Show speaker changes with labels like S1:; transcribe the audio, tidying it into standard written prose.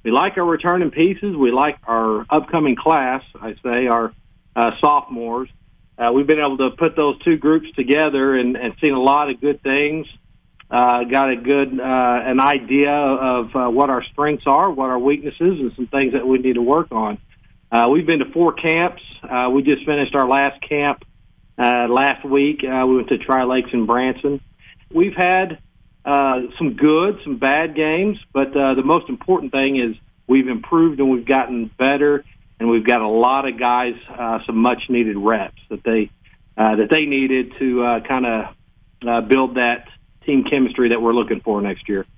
S1: we like our returning pieces. We like our upcoming class, I say, our sophomores. We've been able to put those two groups together and seen a lot of good things. Got a good an idea of what our strengths are, what our weaknesses, and some things that we need to work on. We've been to 4 camps. We just finished our last camp last week. We went to Tri-Lakes in Branson. We've had some good, some bad games, but the most important thing is we've improved and we've gotten better, and we've got a lot of guys some much-needed reps that they needed to kind of build that team chemistry that we're looking for next year.